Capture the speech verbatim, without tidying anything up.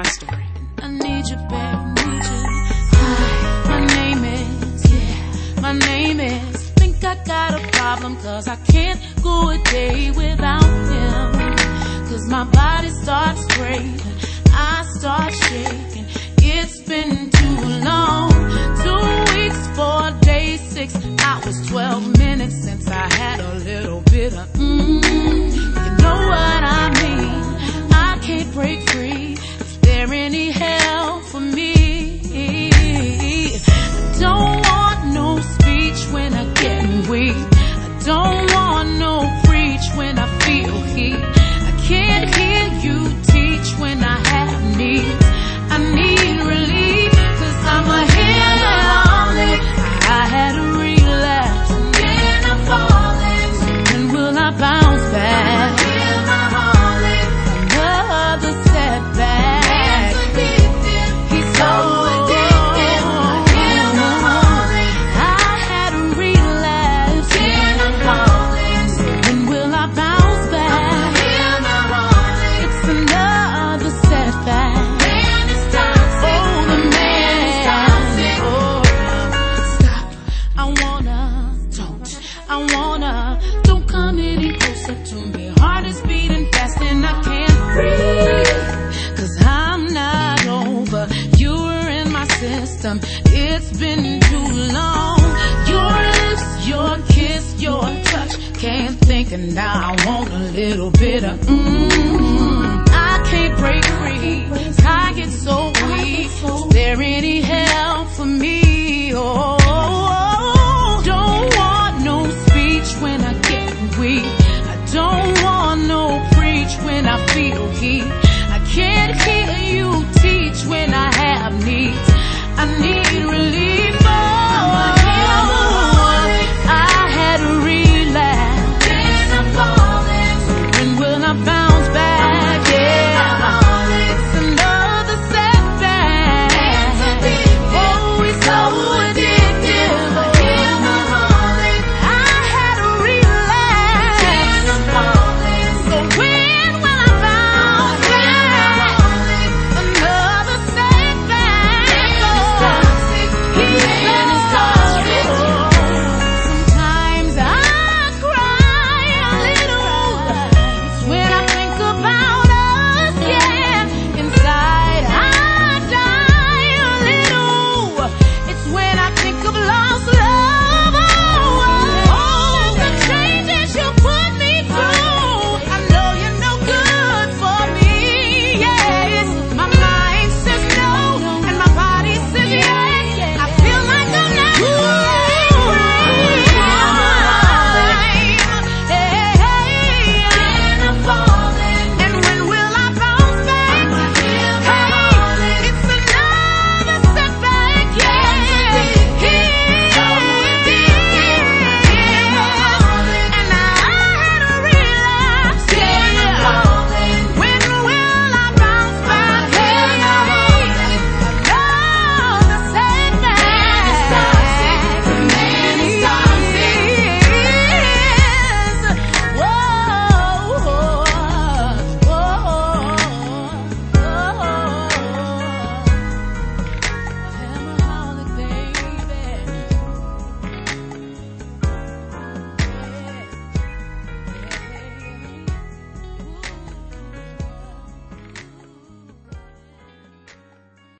my story. I need you, babe, need you. Hi, my name is, yeah, my name is. Think I got a problem, cause I can't go a day without him. Cause my body starts craving, I start shaking. It's been too long. Two weeks, four days, six hours, twelve minutes since I had a little bit of mmm. You know what I mean? I can't break free. Is there any help for me? I don't want no speech when I get weak. I don't want no preach when I feel heat. I can't hear you teach when I have needs. I need relief, cause I'm a healer. I had a relapse and then I'm falling. So when will I bounce back? Another setback. He's so addicted. I had a relapse and I'm falling. So when will I bounce back? It's another setback. I wanna, don't come any closer to me. Heart is beating fast and I can't breathe. Cause I'm not over, you're in my system. It's been too long. Your lips, your kiss, your touch. Can't think and now I want a little bit of mmm. I can't break free, cause I get so weak. Is there any help for me? Oh, when I get weak, I don't want no preach when I feel heat. I can't hear you teach when I have needs. I need relief.